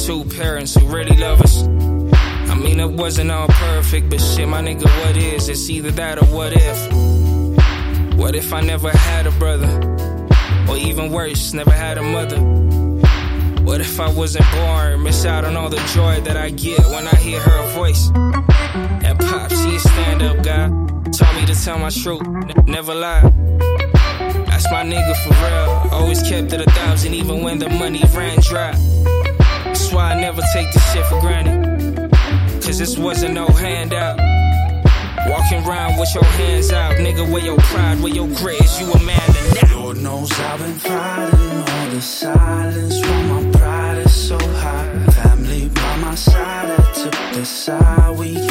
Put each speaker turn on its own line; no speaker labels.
two parents who really love us. I mean, it wasn't all perfect, but shit, my nigga, what is? It's either that or what if? What if I never had a brother? Or even worse, never had a mother? What if I wasn't born, miss out on all the joy that I get when I hear her voice? And Pops, he a stand-up guy, taught me to tell my truth, never lie. That's my nigga for real, always kept it 1,000 even when the money ran dry. That's why I never take this shit for granted, cause this wasn't no handout. Walking around with your hands out, nigga, where your pride, where your grit is, you a man to now.
Lord knows I've been fighting all the silence when my pride is so high. Family by my side, I took the side, we